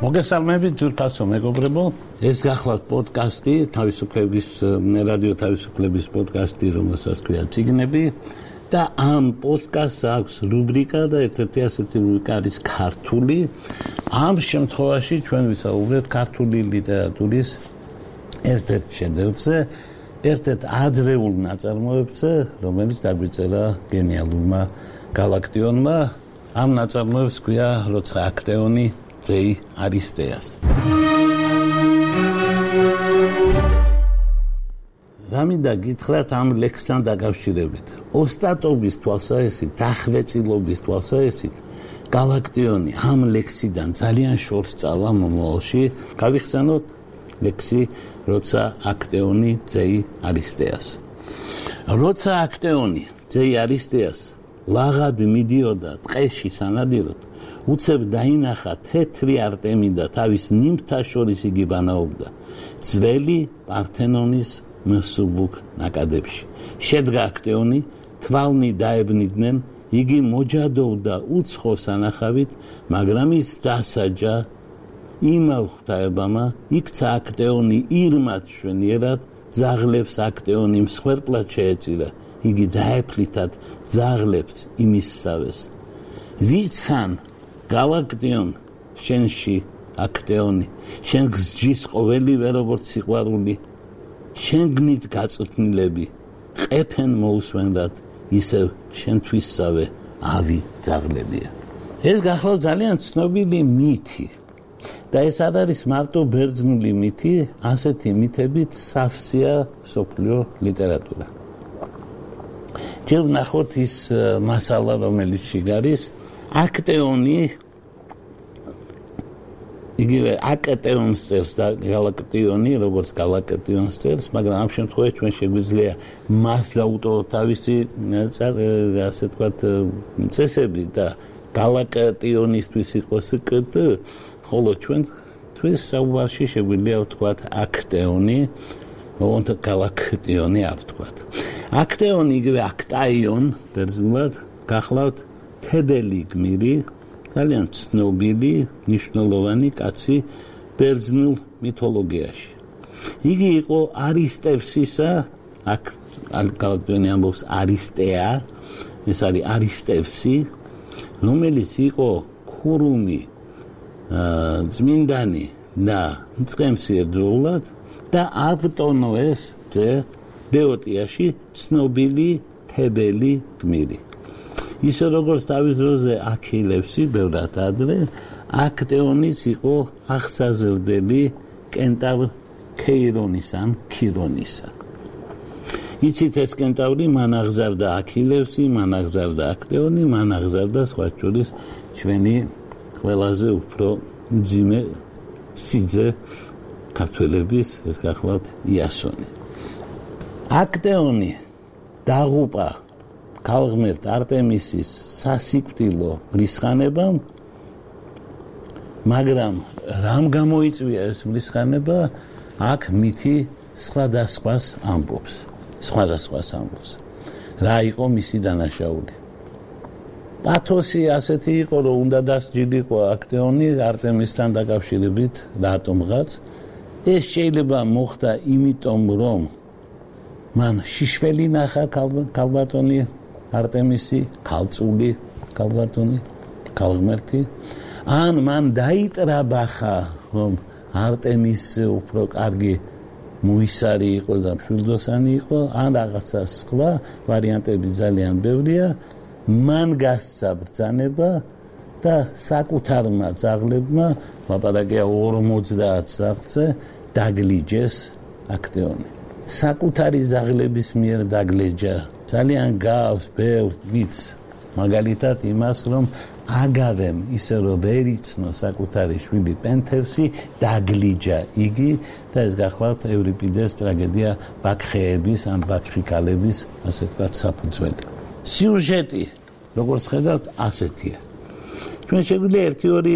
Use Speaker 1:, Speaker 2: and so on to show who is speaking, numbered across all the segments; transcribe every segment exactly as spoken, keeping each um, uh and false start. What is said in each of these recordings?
Speaker 1: მოგესალმებით ძვირფასო მეგობრებო, ეს გახლავთ პოდკასტი, თავისუფლების რადიო თავისუფლების პოდკასტი, რომელსაც ქვია ციგნები და ამ პოდკასტს აქვს რუბრიკა და ერთ-ერთი ასეთი რუბრიკა არის ქართული. ამ შემთხვევაში ჩვენ ვისაუბრებთ ქართული ლიტერატურის ერთ-ერთ შედევრზე, ერთ-ერთ ადრეულ ნაწარმოებზე, რომელიც დაგვიწერა გენიალურმა გალაქტიონმა. ამ ნაწარმოებს ქვია როცა აქტეონი ძეი არისტეას. რამიდა გითხრათ ამ ლექსთან დაკავშირებით. ოსტატობის თვალსაჩინო, დახვეწილობის თვალსაჩინო, გალაქტიონი ამ ლექსიდან ძალიან შორს წავა მომავალში. გავიხსენოთ ლექსი როცა აქტეონი ძეი არისტეას. როცა აქტეონი ძეი არისტეას ლაღად მიდიოდა ტყეში სანადიროდ, უცებ დაინახა თეთრი არტემი და თავის ნიმფთა შორის იგი ბანაობდა ძველი პართენონის მსუბუქ ნაკადებში. შედგა აქტეონი, თვალნი დაებნიდნენ, იგი მოჯადოვდა უცხო სანახავით, მაგრამ ის დასაჯა იმავ ღვთაებამა, იქცა აქტეონი ირმად შვენიერად, ძაღლებს აქტეონი მსხვერპლად შეეწირა, იგი დაეფლითად ძაღლებს იმისსავეს. ვიცან გალაქტიონ შენში აქტეონი, შენ გსჯის ყოველივე როგორც სიყვარული, შენგნით გაწვრთნილები ყეფენ მოусვენდათ, ისევ შენთვისსავე ავი ძაღლებია. ეს გახლავთ ძალიან ცნობილი მითი და ეს არ არის მარტო ბერძნული მითი, ასეთი მითებით სავსეა მსოფლიო ლიტერატურა. ჯერ ვნახოთ ის მასალა, რომელიც შიგარის აქტეონი იგივე აკტეონს წერს და გალაქტიონი, როგორც გალაქტიონს წერს, მაგრამ ამ შემთხვევაში ჩვენ შეგვიძლია მას დაუტოვოთ თავისი ასე ვთქვათ წესები და გალაქტიონისთვის იყოს კტ, ხოლო ჩვენთვის საუბარში შეგვიძლია ვთქვათ აქტეონი, ოღონდ გალაქტიონი არ ვთქვათ. აქტეონი იგივე აქტაიონ ბერძნულად გახლავთ თებელი გმირი, ძალიან ცნობილი, მნიშვნელოვანი კაცი ბერძნულ მითოლოგიაში. იგი იყო არისტევსისა, აქ გალაქტიონი ამბობს არისტეა, ეს არის არისტევსი, რომელიც იყო ქურუმი, წმინდანი და მწყემსი ერთდროულად და ავტონოეს ძე ბეოტიაში ცნობილი თებელი გმირი. ისე როგორც თავის დროზე აქილევსი, ბევრად ადრე, აქტეონიც იყო აღსაზრდელი კენტავრ ქეირონის ან ქირონისა. იცით ეს კენტავრი მან აღზარდა აქილევსი, მან აღზარდა აქტეონი, მან აღზარდა სხვა შორის ჩვენი ყველაზე უფრო მძიმე სიძე ქართველების, ეს გახლავთ იასონი. აქტეონი დაღუპა ქალღმერთ არტემისის სასიკვდილო მრისხანებამ, მაგრამ რამ გამოიწვია ეს მრისხანება, აქ მითი სხვადასხვას ამბობს. სხვადასხვას ამბობს. რა იყო მისი დანაშაული? პათოსი ასეთი იყო, რომ უნდა დასჯილიყო აქტეონი არტემისთან დაკავშირებით რატომღაც. ეს შეიძლება მოხდა იმიტომ, რომ მან შიშველი ნახა ქალბატონი არტემისი, ქალწული ქალბატონი, ქალღმერთი, ან მან დაიტრაბახა, რომ არტემისი უფრო კარგი მოისარი იყო და მშვილდოსანი იყო, ან რაღაცა სხვა ვარიანტები ძალიან ბევრია, მან გასცა ბრძანება და საკუთარმა ძაღლებმა, ლაპარაკია ორმოცდაათ ძაღლზე, დაგლიჯეს აქტეონი. საკუთარი ძაღლების მიერ დაგლეჯა ძალიან გავს ბევრ მითს, მაგალითად იმას, რომ აგავემ ისე რომ ვერ იცნო საკუთარი შვილი პენთევსი დაგლიჯა იგი და ეს გახლავთ ევრიპიდეს ტრაგედია ბაქხეების ან ბაქშიკალების, ასე ვთქვათ, საფუძველი. სიუჟეტი, როგორც ხედავთ, ასეთია. ჩვენ შეგვიძლია ერთი ორი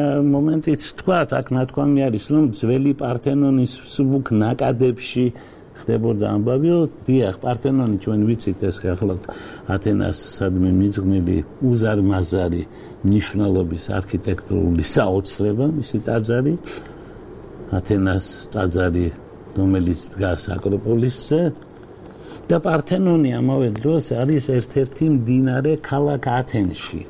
Speaker 1: მომენტიც ვთქვათ, აქ ნათქვამი არის, რომ ძველი პართენონის მსუბუქ ნაკადებში ხდებოდა ამბავიო, დიახ, პართენონი ჩვენ ვიცით ეს გახლავთ ათენას სადმე მიძღვნილი უზარმაზარი მნიშვნელობის არქიტექტურული საოცრება, მისი ტაძარი, ათენას ტაძარი, რომელიც დგას აკროპოლისზე და პართენონი ამავე დროს არის ერთ-ერთი მდინარე ქალაქ ათენში.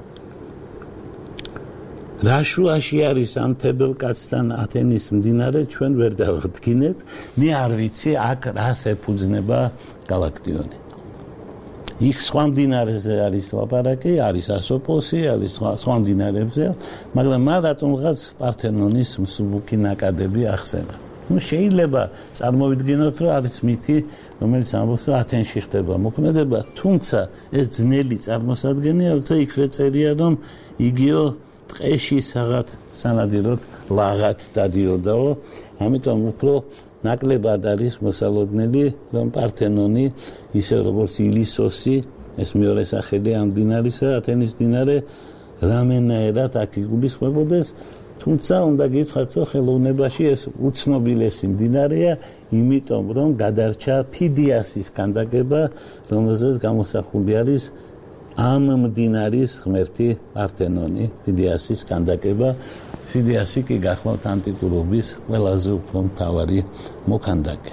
Speaker 1: რა შუაში არის ამ თებელკაცთან ათენის მდინარე, ჩვენ ვერ დავადგინეთ. მე არ ვიცი აქ რას ეფუძნება გალაქტიონი. იქ სხვა მდინარეზე არის ლაპარაკი, არის ასოპოსი, არის სხვა მდინარეებზე, მაგრამ მან რატომღაც პართენონის მსუბუქი ნაკადები ახსენა. ნუ შეიძლება წარმოვიდგინოთ, რომ არის მითი, რომელიც ამბობს, რომ ათენში ხდება მოქმედება, თუმცა ეს ძნელი წარმოსადგენია, როცა იქ წერია, რომ იგიო ტყეში საღად სანადიროდ ლაღად დადიოდაო, ამიტომ უფრო ნაკლებად არის მოსალოდნელი, რომ პართენონი, ისე როგორც ილისოსი, ეს მეორე სახელი ამ მდინარისა, ათენის მდინარე, რამენაერად აქ იგულისხმებოდეს, თუმცა უნდა გითხრათ, რომ ხელოვნებაში ეს უცნობილესი მდინარეა, იმიტომ რომ გადარჩა ფიდიასის ქანდაკება, რომელზეც გამოსახული არის ამ მდინარის ღმერთი პართენონი, ფიდიასის ქანდაკება. ფიდიასი კი გახლავთ ანტიკურობის ყველაზე უფრო მთავარი მოქანდაკე.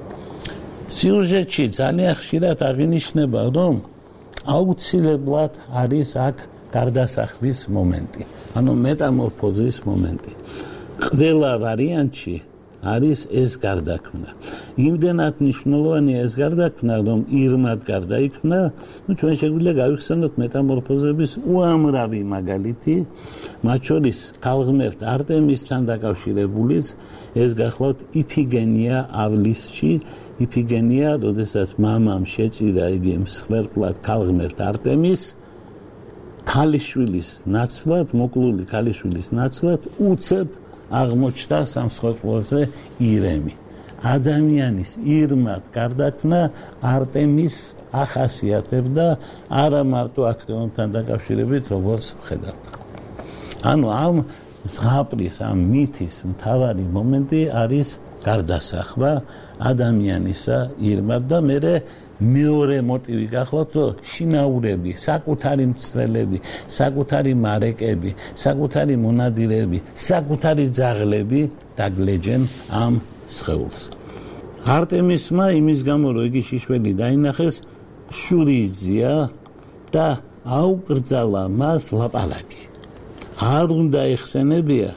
Speaker 1: სიუჟეტში ძალიან ხშირად აღინიშნება, რომ აუცილებლად არის აქ გარდასახვის მომენტი, ანუ მეტამორფოზის მომენტი. ყველა ვარიანტში არის ეს გარდაქმნა. იმდენად მნიშვნელოვანია ეს გარდაქმნა, რომ ირმად გარდაიქმნა, ну ჩვენ შეგვიძლია გავიხსენოთ მეტამორფოზების უამრავი მაგალითი, მათ შორის ქალღმერთ არტემისთან დაკავშირებულიც, ეს გახლავთ იფიგენიაავლისში, იფიგენია, როდესაც მამამ შეწირა იგი მსხვერპლად ქალღმერთ არტემის, ქალიშვილის ნაცვლად, მოკლული ქალიშვილის ნაცვლად უცებ აღმოჩნდა სამსხვერპლოზე ირემი. ადამიანის ირმად გარდაქმნა არტემის ახასიათებდა არა მარტო აქტეონთან დაკავშირებით, როგორც ხედავთ. ანუ ამ ზღაპრის, ამ მითის მთავარი მომენტი არის გარდასახვა ადამიანისა ირმად და მერე მეორე მოტივი გახლავთ, რომ შინაურები, საკუთარი მცველები, საკუთარი მარეკები, საკუთარი მონადირეები, საკუთარი ძაღლები დაგლეჯენ ამ სხეულს. არტემისმა იმის გამო, რომ იგი შიშველი დაინახეს, შური იძია და აუკრძალა მას ლაპარაკი. არ უნდა ეხსენებია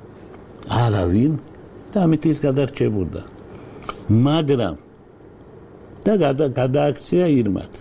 Speaker 1: არავინ და ამით ის გადარჩებოდა. მაგრამ და გადააქცია ირმად.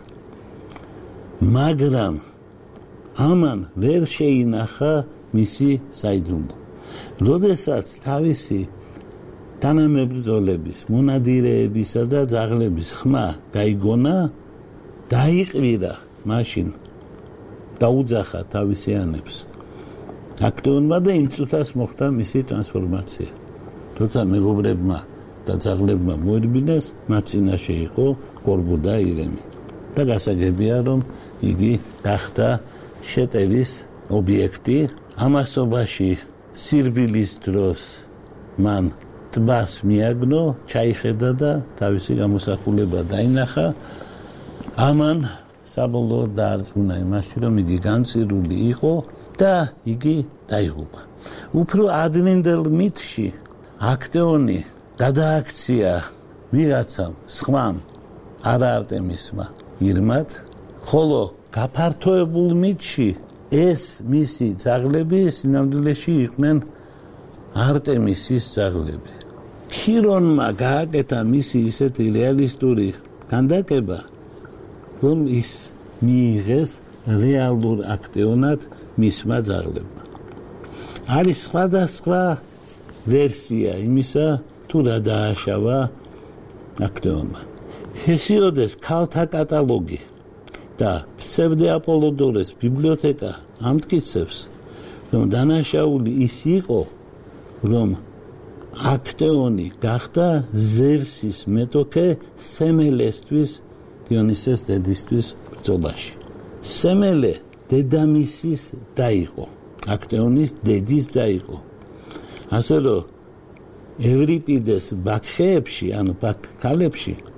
Speaker 1: მაგრამ ამან ვერ შეინახა მისი საიდუმლო. როდესაც თავისი თანამებრძოლების, მონადირეებისა და ძაღლების ხმა გაიგონა, დაიყვირა მაშინ, დაუძახა თავისიანებს. აქტეონმა და იმ წუთას მოხდა მისი ტრანსფორმაცია. როცა მეგობრებმა და ძაღლებმა მოერბინეს, მათ წინაშე იყო კორბუდა ირემი. და გასაგებია, რომ იგი გახდა შეტევის ობიექტი. ამასობაში სირბილის დროს მან ტბას მიაგნო, ჩაიხედა და თავისი გამოსახულება დაინახა. ამან საბოლოოდ დაარწმუნა იმაში, რომ იგი განწირული იყო და იგი დაიღუპა. უფრო ადრინდელ მითში აქტეონი გადააქცია ვიღაცამ სხვამ, არა არტემისმა ირმად, ხოლო გაფართოებულ მითში ეს მისი ძაღლები სინამდვილეში იყვნენ არტემისის ძაღლები. ქირონმა გააკეთა მისი ისეთი რეალისტური ქანდაკება, რომ ის მიიღეს რეალურ აქტეონად მისმა ძაღლებმა. არის სხვადასხვა ვერსია იმისა, თუ რა დააშავა აქტეონმა. ჰესიოდეს ქალთა კატალოგი და ფსევდე აპოლოდორეს ბიბლიოთეკა ამტკიცებს, რომ დანაშაული ის იყო, რომ აქტეონი გახდა ზევსის მეტოქე სემელესთვის, დიონისეს დედისთვის ბრძოლაში. სემელე დედამისის და იყო, აქტეონის დედის და იყო. ასე რომ ევრიპიდეს ბაქხეებში, ანუ ბაქქალებში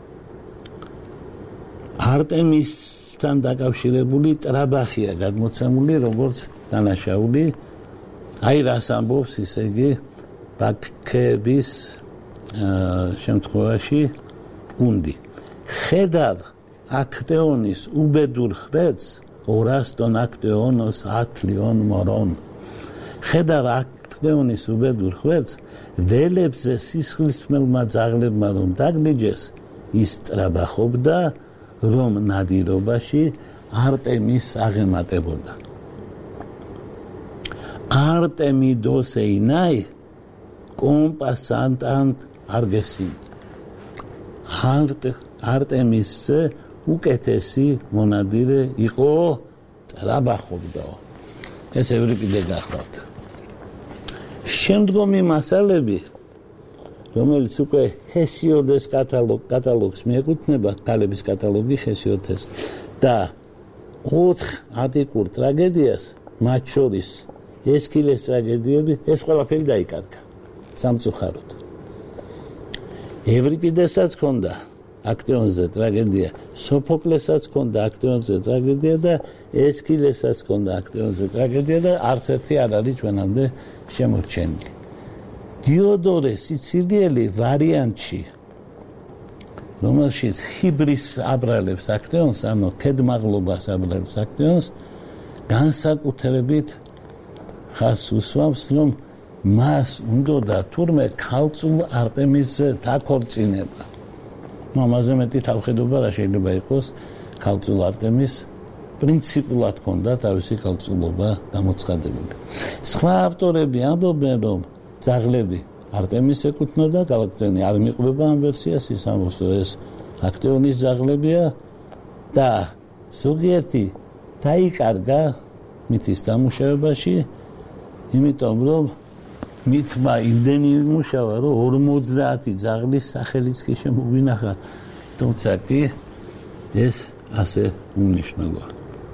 Speaker 1: არტემისთან დაკავშირებული ტრაბახია გადმოცემული როგორც დანაშაული. აი რას ამბობს ისე იგი ბაქების შემთხვევაში გუნდი. ხედავ აქტეონის უბედურ ხვედს ორასტონ აქტეონოს ათლიონ მორონ. ხედავ აქტეონის უბედურ ხვედს ველებზე სისხლისმელმა ძაღლებმა რომ დაგლიჯეს ის ტრაბახობდა რომ ნადირობაში არტემის აღემატებოდა. არტემიდოს ეინაი კომპასანტანტ არგესი. არტემისზე უკეთესი მონადირე იყო ტრაბახობდა. ეს ევრიპიდე გახლავთ. შემდგომი მასალები რომელიც უკვე ჰესიოდეს კატალოგს მიეკუთვნება, კალების კატალოგი ჰესიოდეს და ოთხ ანტიკურ ტრაგედიას, მათ შორის ესქილეს ტრაგედიები, ეს ყველაფერი დაიკარგა სამწუხაროდ. ევრიპიდესაც ჰქონდა აქტეონზე ტრაგედია, სოფოკლესაც ჰქონდა აქტეონზე ტრაგედია და ესქილესაც ჰქონდა აქტეონზე ტრაგედია და არც ერთი არ არის ჩვენამდე შემორჩენილი. დიოდორე სიცილიელი ვარიანტში, რომელშიც ჰიბრის აბრალებს აქტეონს, ანუ ქედმაღლობას აბრალებს აქტეონს, განსაკუთრებით ხას უსვამს, რომ მას უნდა თურმე ქალწულ არტემისზე დაქორწინება. ამაზე მეტი თავხედობა რა შეიძლება იყოს ქალწულ არტემის პრინციპულად ჰქონდა თავისი ქალწულობა გამოცხადებული. სხვა ავტორები ამბობენ, რომ ძაღლები არტემის ეკუთვნოდა, გალაქტიონი არ მიყვება ამ ვერსიას, ის ამბობს, რომ ეს აქტეონის ძაღლებია და ზოგიერთი დაიკარგა მითის დამუშავებაში, იმიტომ რომ მითმა იმდენი იმუშავა, რომ ორმოცდაათი ძაღლის სახელიც კი შემოგვინახა, თუმცა კი ეს ასე უმნიშვნელოა.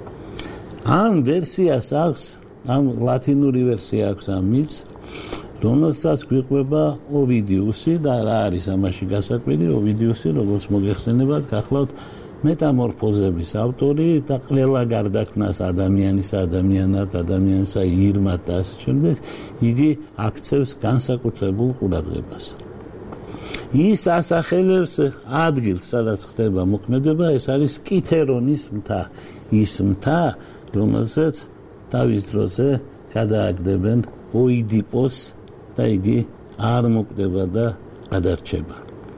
Speaker 1: ამ ვერსიას აქვს, ამ ლათინური ვერსია აქვს ამ მითს, რომელსაც გვიყვება ოვიდიუსი და რა არის ამაში გასაკვირი, ოვიდიუსი, როგორც მოგეხსენებათ, გახლავთ მეტამორფოზების ავტორი და ყველა გარდაქმნას ადამიანის ადამიანად, ადამიანისა ირმად და ასე შემდეგ, იგი აქცევს განსაკუთრებულ ყურადღებას. ის ასახელებს ადგილს, სადაც ხდება მოქმედება, ეს არის კითერონის მთა, ის მთა, რომელსაც თავის დროზე გადააგდებენ ოიდიპოს და იგი არ მოკვდება და გადარჩება.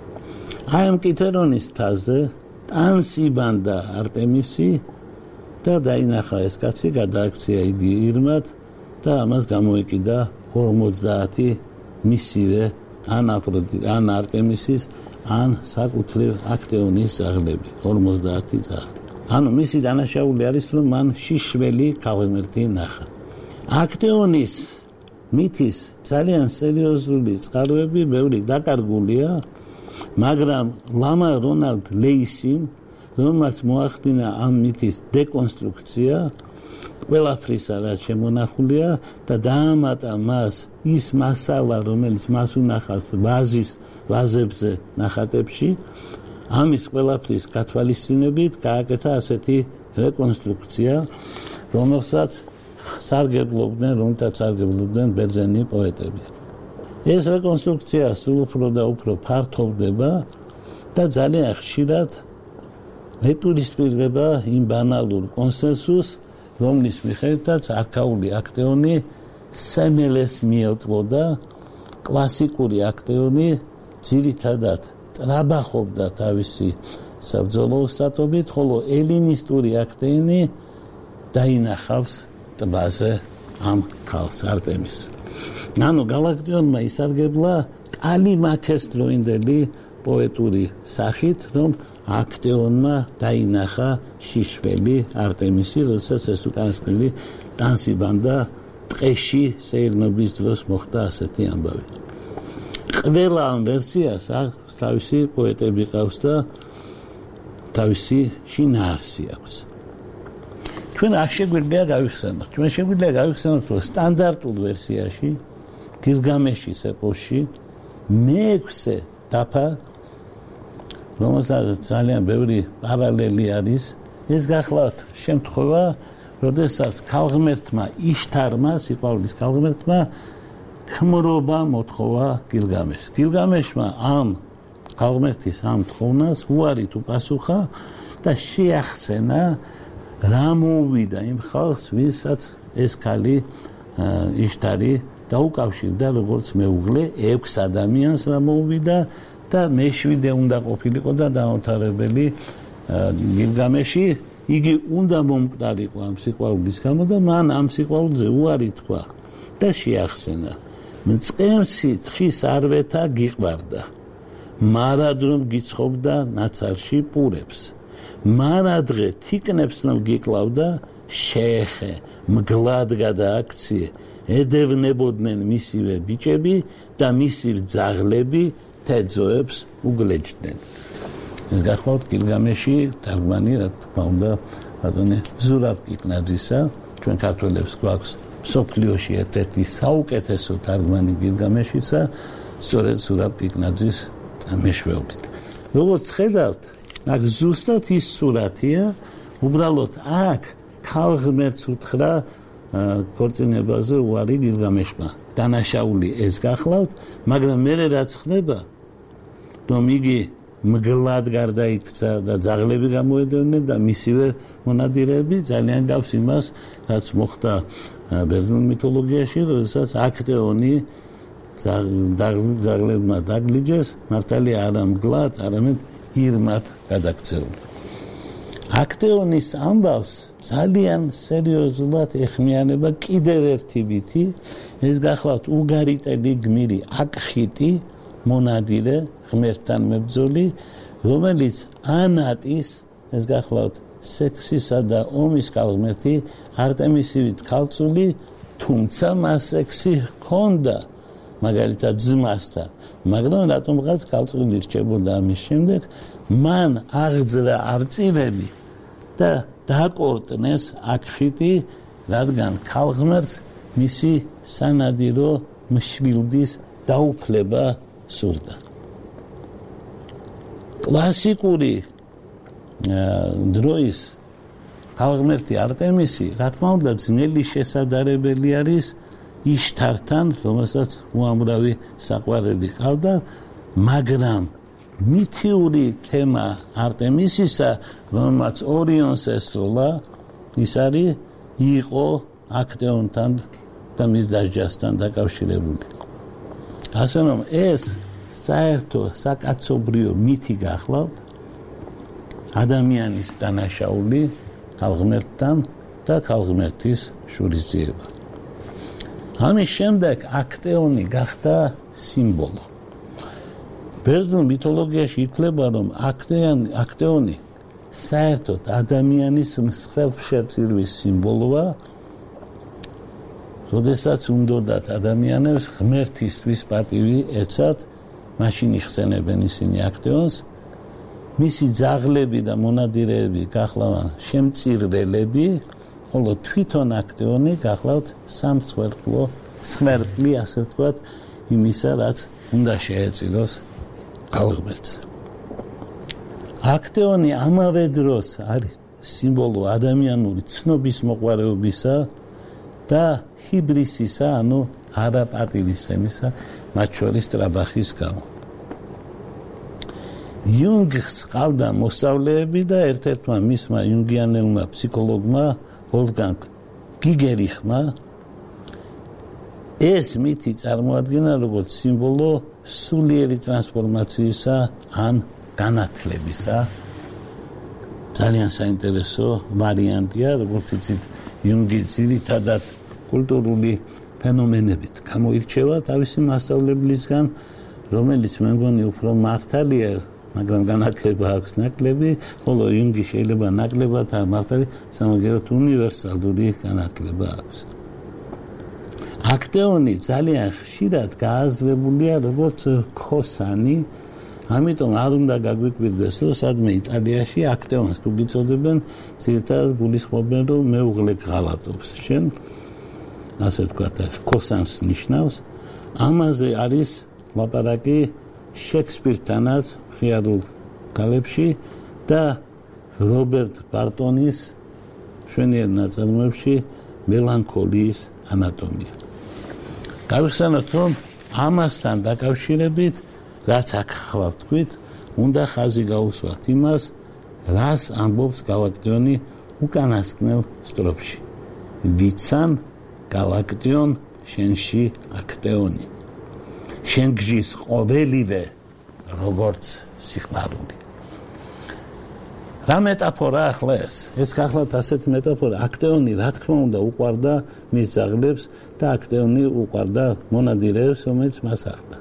Speaker 1: აი ამ კითერონის მთაზე ტანსიბანდა არტემისი და დაინახა ეს კაცი, გადააქცია იგი ირმად და ამას გამოეკიდა ორმოცდაათი მისივე ან აფროდი, ან არტემისის, ან საკუთრივ აქტეონის ძაღლები, ორმოცდაათი ძაღლი. ანუ მისი დანაშაული არის, რომ მან შიშველი ქალღმერთი ნახა. აქტეონის მითის ძალიან სერიოზული წყაროები ბევრი დაკარგულია, მაგრამ ლამა რონალდ ლეისიმ, რომელმაც მოახდინა ამ მითის დეკონსტრუქცია, ყველაფრისა რაც შემონახულია და დაამატა მას ის მასალა, რომელიც მას უნახავს ვაზის ვაზებზე ნახატებში, ამის ყველაფრის გათვალისწინებით გააკეთა ასეთი რეკონსტრუქცია, რომელსაც სარგებლობდნენ, რომელთაც სარგებლობდნენ ბერძენი პოეტები. ეს რეკონსტრუქცია სულ უფრო და უფრო ფართოვდება და ძალიან ხშირად ეტურისპირდება იმ ბანალურ კონსენსუსს, რომლის მიხედვითაც არქაული აქტეონი სემელეს მიელტვოდა, კლასიკური აქტეონი ძირითადად ტრაბახობდა თავისი საბრძოლო ოსტატობით, ხოლო ელინისტური აქტეონი დაინახავს ტბაზე ამ ქალს არტემის. ანუ გალაქტიონმა ისარგებლა კალიმაქეს დროინდელი პოეტური სახით, რომ აქტეონმა დაინახა შიშველი არტემისი, როდესაც ეს უკანასკნელი ტანსიბანდა ტყეში სეირნობის დროს მოხდა ასეთი ამბავი. ყველა ამ ვერსიას აქვს თავისი პოეტები ყავს და თავისი შინაარსი აქვს. ჩვენ არ შეგვიძლია გავიხსენოთ. ჩვენ შეგვიძლია გავიხსენოთ, რომ სტანდარტულ ვერსიაში, გილგამეშის ეპოსში, მეექვსე დაფა, რომელსაც ძალიან ბევრი პარალელი არის, ეს გახლავთ შემთხვევა, როდესაც ქალღმერთმა იშთარმა, სიყვარულის ქალღმერთმა ქმრობა მოთხოვა გილგამეშს. გილგამეშმა ამ ქალღმერთის ამ თხოვნას უარით უპასუხა და შეახსენა რა მოუვიდა იმ ხალხს, ვისაც ეს ქალი იშთარი დაუკავშირდა როგორც მეუღლე ექვს ადამიანს რა მოუვიდა და მეშვიდე უნდა ყოფილიყო და დაამთავრებელი გილგამეში იგი უნდა მომკვდარიყო ამ სიყვარულის გამო და მან ამ სიყვარულზე უარი თქვა და შეახსენა მწყემსი თხის არვეთა გიყვარდა მარად რომ გიცხობდა ნაცარში პურებს მარადღე თიკნებს რომ გიკლავდა შეეხე მგლად გადააქციე ედევნებოდნენ მისივე ბიჭები და მისი ძაღლები თეძოებს უგლეჯდნენ. ეს გახლავთ გილგამეში თარგმანი რა თქმა უნდა ბატონი ზურაბ კიკნაძისა ჩვენ ქართველებს გვაქვს მსოფლიოში ერთ-ერთი საუკეთესო თარგმანი გილგამეშისა სწორედ ზურაბ კიკნაძის მეშვეობით. როგორც ხედავთ, აქ ზუსტად ის სურათია, უბრალოდ აქ ქალღმერთს უთხრა ქორწინებაზე უარი გილგამეშმა. დანაშაული ეს გახლავთ, მაგრამ მერე რაც ხდება, რომ იგი მგლად გარდაიქცა და ძაღლები გამოედევნენ და მისივე მონადირეები ძალიან გავს იმას, რაც მოხდა ბერძნულ მითოლოგიაში, როდესაც აქტეონი ძაღლებმა დაგლიჯეს, მართალია არა მგლად, არამედ ირმად გადაქცეული. აქტეონის ამბავს ძალიან სერიოზულად ეხმიანება კიდევ ერთი ვითი, ეს გახლავთ უგარიტელი გმირი აკხიტი, მონადირე, ღმერთთან მებრძოლი, რომელიც ანატის, ეს გახლავთ სექსისა და ომის ქალღმერთი, არტემისივით ქალწული, თუმცა მას სექსი ჰქონდა, მაგალითად ძმასთან, მაგრამ რატომღაც ქალწული რჩებოდა ამის შემდეგ, მან აღძრა არწივები და დაკორტნეს აკხიტი, რადგან ქალღმერთს მისი სანადირო მშვილდის დაუფლება სურდა. კლასიკური დროის ქალღმერთი არტემისი, რა თქმა უნდა, ძნელი შესაძლებელი არის იშთართან, რომელსაც უამრავი საყვარელი ჰყავდა, მაგრამ მითიური თემა არტემისისა, რომელმაც ორიონს ესროლა, ის არის იყო აქტეონთან და მის დასჯასთან დაკავშირებული. ასე რომ ეს საერთო საკაცობრიო მითი გახლავთ ადამიანის დანაშაული ქალღმერთთან და ქალღმერთის შურისძიება. ამის შემდეგ აქტეონი გახდა სიმბოლო. ბერძნულ მითოლოგიაში ითვლება, რომ აქტეონი საერთოდ ადამიანის მსხვერპლშეწირვის სიმბოლოა, როდესაც უნდათ ადამიანებს ღმერთისთვის პატივი ეცათ, მაშინ იხსენებენ ისინი აქტეონს, მისი ძაღლები და მონადირეები გახლავენ შემწირველები, ხოლო თვითონ აქტეონი გახლავთ სამსხვერპლო სხმერპლი, ასე ვთქვათ, იმისა, რაც უნდა შეეწიროს ქალღმერთს. აქტეონი ამავე დროს არის სიმბოლო ადამიანური ცნობის მოყვარეობისა და ჰიბრისისა, ანუ არაპატივისცემისა, მათ შორის ტრაბახის გამო. იუნგს ჰყავდა მოსწავლეები და ერთ-ერთმა მისმა იუნგიანელმა ფსიქოლოგმა ვოლფგანგ გიგერიხმა ეს მითი წარმოადგენა როგორც სიმბოლო სულიერი ტრანსფორმაციისა ან განათლებისა. ძალიან საინტერესო ვარიანტია, როგორც იცით, იუნგი ძირითადად კულტურული ფენომენებით გამოირჩევა თავისი მასწავლებლისგან, რომელიც მე მგონი უფრო მართალია, მაგრამ განათლება აქვს ნაკლები, ხოლო იუნგი შეიძლება ნაკლებად არ მართალი, სამაგეროთ უნივერსალური განათლება აქვს. აქტეონი ძალიან ხშირად გააზრებულია როგორც ქოსანი, ამიტომ არ უნდა გაგვიკვირდეს, რომ სადმე იტალიაში აქტეონს თუ გიწოდებენ, ძირითადად გულისხმობენ, რომ მეუღლე ღალატობს შენ, ასე ვთქვათ, ქოსანს ნიშნავს. ამაზე არის ლაპარაკი შექსპირთანაც, მხიარულ კალებში და რობერტ ბარტონის შვენიერ ნაწარმოებში მელანქოლიის ანატომია. გავიხსენოთ, რომ ამასთან დაკავშირებით, რაც აქ ახლა ვთქვით, უნდა ხაზი გაუსვათ იმას, რას ამბობს გალაქტიონი უკანასკნელ სტროფში. ვიცან გალაქტიონ შენში აქტეონი. შენ გжის ყოველივე როგორც სიყვარული. რა მეტაფორა ახლა ეს? ეს გახლავთ ასეთი მეტაფორა. აქტეონი რა თქმა უნდა უყვარდა მის ძაღლებს და აქტეონი უყვარდა მონადირეებს, რომელიც მას ახლდა.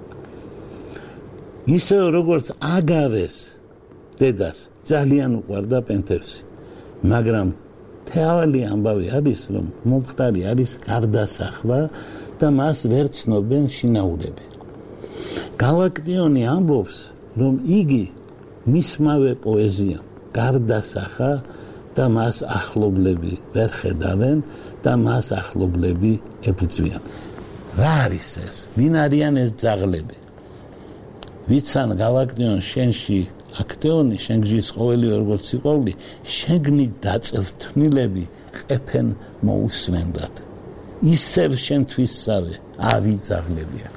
Speaker 1: ისე როგორც აგავეს დედას ძალიან უყვარდა პენტევსი, მაგრამ თეავალი ამბავი არის, რომ მომხდარი არის გარდასახვა და მას ვერ ცნობენ შინაურები. გალაქტიონი ამბობს, რომ იგი მისმავე პოეზიამ გარდასახა და მას ახლობლები ვერ ხედავენ და მას ახლობლები ებრძვიან. რა არის ეს? ვინ არიან ეს ძაღლები? ვიცან გალაქტიონ შენში აქტეონი, შენ გжის ყოველივე როგორც სიყვარული, შენგნით დაწევთნილები ყეფენ მოусვენდათ. ისევ შენთვისსავე ავი ძაღლებია.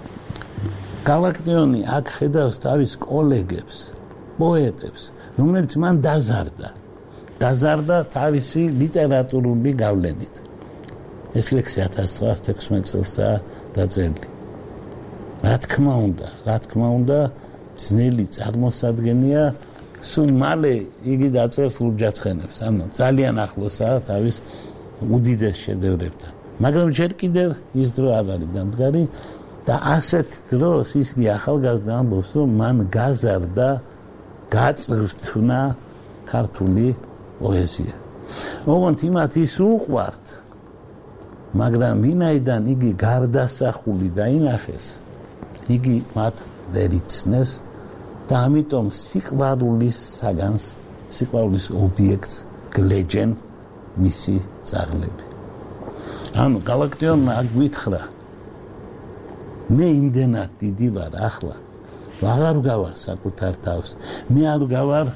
Speaker 1: გალაქტიონი აქ ხედავს თავის კოლეგებს, პოეტებს, რომელიც მან დაზარდა. დაზარდა თავისი ლიტერატურული გავლენით. ეს ლექსი ათას ცხრაას თექვსმეტ წელსაა დაწერილი. რა თქმა უნდა, რა თქმა უნდა, ძნელი წარმოსადგენია, სულ მალე იგი დაწერს ლურჯაცხენებს, ანუ ძალიან ახლოსაა თავის უდიდეს შედევრებთან. მაგრამ ჯერ კიდევ ის დრო არ არის დამდგარი და ასეთ დროს ის ახალგაზრდა ამბობს, რომ მან გაზარდა, გაწვრთნა ქართული პოეზია. ოღონდ იმათ ის უყვართ, მაგრამ ვინაიდან იგი გარდასახული დაინახეს, იგი მათ ვერ იცნეს და ამიტომ სიყვარულის საგანს, სიყვარულის ობიექტს გლეჯენ მისი ძაღლები. ანუ გალაქტიონმა გვითხრა, მე იმდენად დიდი ვარ ახლა, აღარ გავარ საკუთარ თავს, მე არ გავარ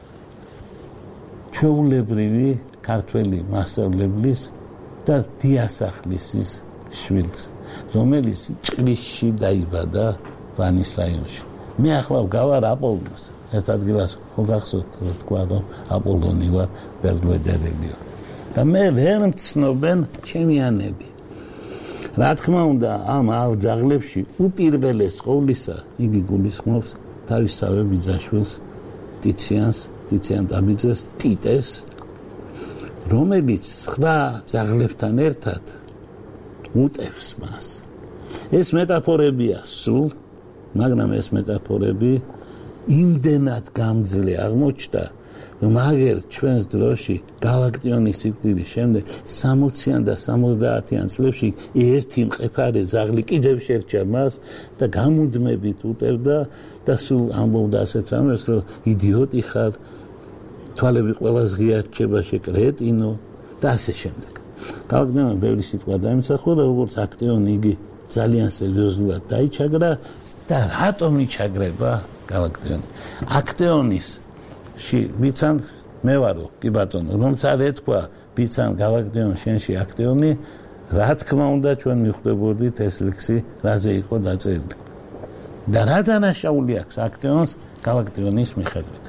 Speaker 1: ჩვეულებრივი ქართველი მასწავლებლის და დიასახლისის შვილს, რომელიც ჭრისში დაიბადა ვანის რაიონში. მე ახლა გავარ აპოლონს, ერთ ადგილას ხო გახსოვთ, რომ თქვა, რომ აპოლონი ვარ, ბერძნებელიო. და მე ვერ მცნობენ ჩემიანები. რა თქმა უნდა, ამ ძაღლებში უპირველეს ყოვლისა იგი გულისხმობს თავისსავე ბიძაშვილს, ტიციანს, ტიციან ტაბიძეს, ტიტეს, რომელიც სხვა ძაღლებთან ერთად უტევს მას. ეს მეტაფორებია სულ, მაგრამ ეს მეტაფორები იმდენად გამძლე აღმოჩნდა, რომ აგერ ჩვენს დროში გალაქტიონის სიკვდილის შემდეგ სამოციან და სამოცდაათიან წლებში ერთი მყეფარე ძაღლი კიდევ შერჩა მას და გამუდმებით უტევდა და სულ ამბობდა ასეთ რამეს, რომ იდიოტი ხარ, თვალები ყველას ღია რჩება, შეკრეტინო და ასე შემდეგ. გალაქტიონმა ბევრი სიტყვა დაიმსახურა, როგორც აქტეონი იგი ძალიან სერიოზულად დაიჩაგრა და რატომ იჩაგრება გალაქტიონი? აქტეონის ში ვიცან მე ვარო, კი ბატონო, რომც არ ეთქვა ვიცან გალაქტიონ შენში აქტეონი, რა თქმა უნდა ჩვენ მივხვდებოდით ეს ლექსი რაზე იყო დაწერილი. და რა დანაშაული აქვს აქტეონს გალაქტიონის მიხედვით?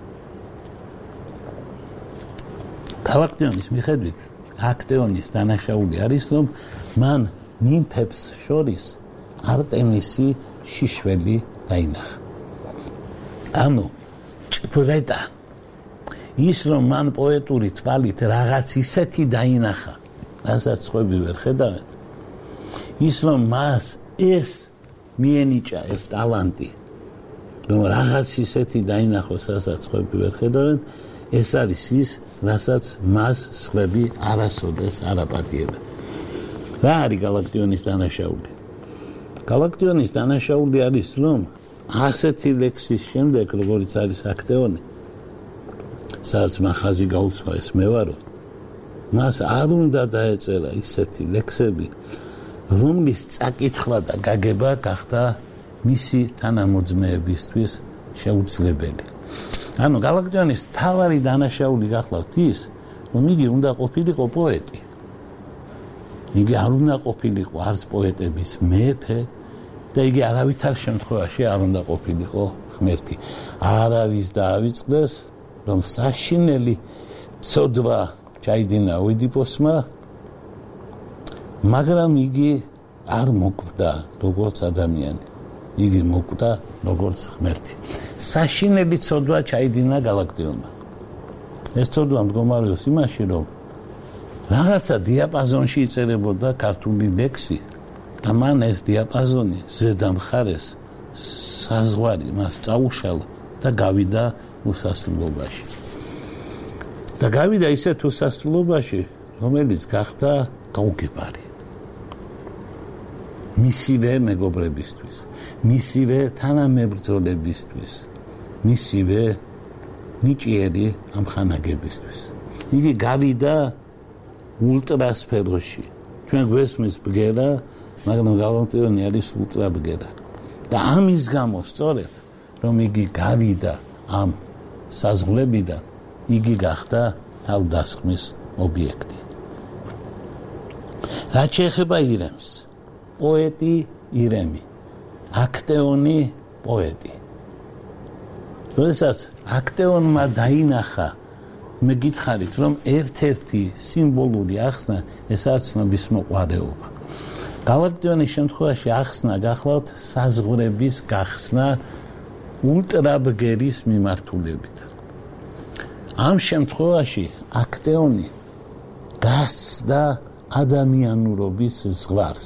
Speaker 1: გალაქტიონის მიხედვით აქტეონის დანაშაული არის, რომ მან ნიმფებს შორის არტემისი შიშველი დაინახა. ანუ ჭვრეტა ის, რომ მან პოეტური თვალით რაღაც ისეთი დაინახა, რასაც სხვები ვერ ხედავენ, ის, რომ მას ეს მიენიჭა ეს ტალანტი, რომ რაღაც ისეთი დაინახოს, რასაც სხვები ვერ ხედავენ, ეს არის ის, რასაც მას სხვები არასოდეს არ აპატიებენ. რა არის გალაქტიონის დანაშაული? გალაქტიონის დანაშაული არის, რომ ასეთი ლექსის შემდეგ, როგორც არის აქტეონი, სადაც მან ხაზი გაუსვა ეს მე ვარო, მას არ უნდა დაეწერა ისეთი ლექსები, რომლის წაკითხვა და გაგება გახდა მისი თანამოძმეებისთვის შეუძლებელი. ანუ გალაკტიონის თავარი დანაშაული გახლავთ ის, რომ იგი უნდა ყოფილიყო პოეტი. იგი არ უნდა ყოფილიყო არც პოეტების მეფე და იგი არავითარ შემთხვევაში არ უნდა ყოფილიყო ღმერთი. არავის დაავიწყდეს, რომ საშინელი ცოდვა ჩაიდინა ოიდიპოსმა, მაგრამ იგი არ მოკვდა როგორც ადამიანი. იგი მოკვდა როგორც ღმერთი. საშინელი ცოდვა ჩაიდინა გალაკტიონმა. ეს ცოდვა მდგომარეობს იმაში, რომ რაღაცა დიაპაზონში იწერებოდა ქართული ლექსი და მან ეს დიაპაზონი ზედა მხარეს საზღვარი მას წაუშალა და გავიდა უსასრულობაში. და გავიდა ისეთ უსასრულობაში, რომელიც გახდა გაუგებარი. მისივე მეგობრებისთვის, მისივე თანამებრძოლებისთვის, მისივე ნიჭიერი ამხანაგებისთვის. იგი გავიდა ულტრასფეროში. ჩვენ გვესმის ბგერა, მაგრამ გალაკტიონი არის ულტრაბგერა. და ამის გამო სწორედ, რომ იგი გავიდა ამ საზღვრებიდან, იგი გახდა თავდასხმის ობიექტი. რაც შეეხება ირემს, პოეტი ირემი, აქტეონი პოეტი. როდესაც აქტეონმა დაინახა, მე გითხარით, რომ ერთ-ერთი სიმბოლური ახსნა ესაც ცნობის მოყვარეობა. გალაკტიონის შემთხვევაში ახსნა გახლავთ საზღვრების გახსნა ულტრაბგერის მიმართულებით. ამ შემთხვევაში აქტეონი გასცდა ადამიანურობის ზღვარს.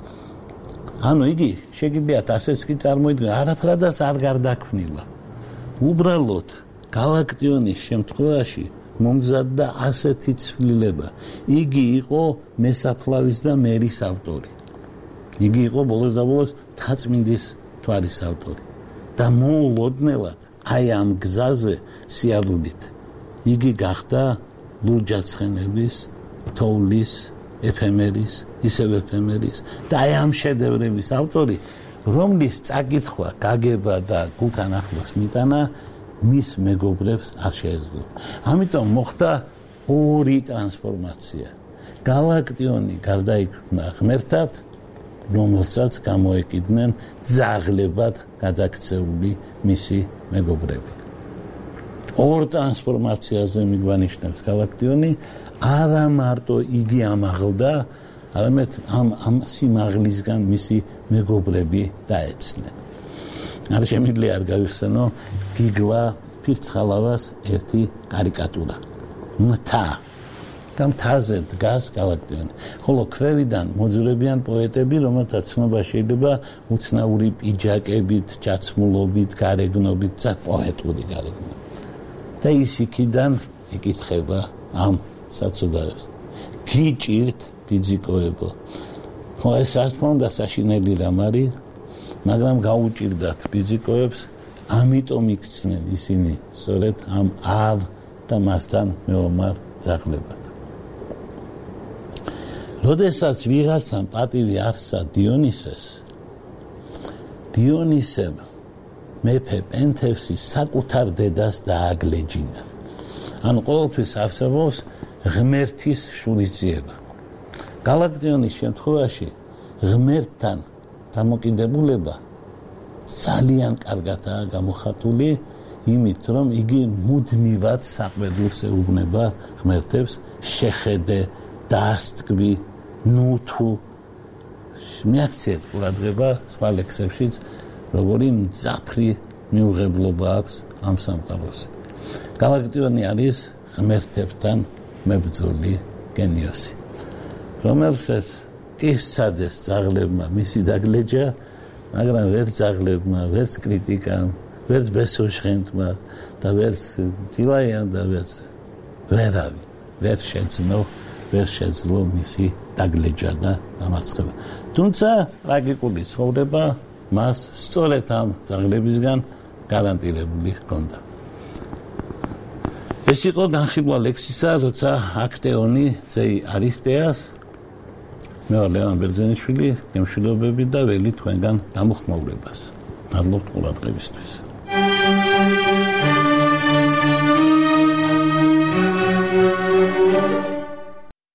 Speaker 1: ანუ იგი შეგიძლიათ ასეც კი წარმოიდგინოთ, არაფრადაც არ გარდაქმნილა. უბრალოდ გალაკტიონის შემთხვევაში მომზადდა ასეთი ცვლილება. იგი იყო მესაფლავის და მერის ავტორი. იგი იყო ბოლოს და ბოლოს თაწმინდის თვარის ავტორი. და მოულოდნელად აი ამ გზაზე სიარულით იგი გახდა ლურჯაცხენების, თოვლის, ეფემერის, ისევ ეფემერის და აი ამ შედევრების ავტორი, რომლის წაკითხვა, გაგება და გულთან ახლოს მიტანა მის მეგობრებს არ შეეძლოთ. ამიტომ მოხდა ორი ტრანსფორმაცია. გალაკტიონი გარდაიქმნა ღმერთად, რომელსაც გამოეკიდნენ ძაღლებად გადაქცეული მისი მეგობრები. ორ ტრანსფორმაციაზე მიგვანიშნებს გალაკტიონი, არა მარტო იგი ამაღლდა, არამედ ამ ამ სიმაღლისგან მისი მეგობრები დაეცნენ. არ შემიძლია არ გავიხსენო გიგლა ფირცხალავას ერთი კარიკატურა. მთა და მთაზე დგას გალაკტიონი. ხოლო ქვევიდან მოძვრებიან პოეტები, რომელთაც ცნობა შეიძლება უცნაური პიჯაკებით, ჩაცმულობით, გარეგნობით, და პოეტური გარეგნობით. და ის იქიდან იკითხება ამ საწოდაებს. გიჭირთ ფიზიკოებო. ხო ეს რა თქმა უნდა საშინელი რამ არის, მაგრამ გაუჭირდათ ფიზიკოებს, ამიტომ იქცნენ ისინი სწორედ ამ ავ და მასთან მეომარ ძაღლებად. როდესაც ვიღაცამ პატივი არსა დიონისეს, დიონისემ მეფე პენთევსი საკუთარ დედას დააგლეჯინა. ანუ ყოველთვის არსებობს ღმერთის შურისძიება. გალაკტიონის შემთხვევაში ღმერთთან დამოკიდებულება ძალიან კარგადაა გამოხატული, იმით რომ იგი მუდმივად საყვედურს ეუბნება ღმერთებს, შეხედე, დასტკბი, ნუ თუ. მიაქციეთ ყურადღება სხვა ლექსებშიც, როგორი მძაფრი მიუღებლობა აქვს ამ სამყაროზე. გალაკტიონი არის ღმერთებთან მებრძოლი გენიოსი, რომელსაც კი სცადეს ძაღლებმა მისი დაგლეჯა, მაგრამ ვერ ძაღლებმა, ვერც კრიტიკამ, ვერც ბესოშხენტმა და ვერც დილაიან და ვერც ვერავი ვერ შეძნო, ვერ შეძლო მისი დაგლეჯა და დამარცხება. თუმცა ტრაგიკული ცხოვრება მას სწორედ ამ ძაღლებისგან გარანტირებული ჰქონდა. ეს იყო განხილვა ლექსისა, როცა აქტეონი წეი არისტეას, მე ვარ ლევან ბერძენიშვილი, გემშვიდობები და ველი თქვენგან გამოხმაურებას. მადლობთ ყურადღებისთვის.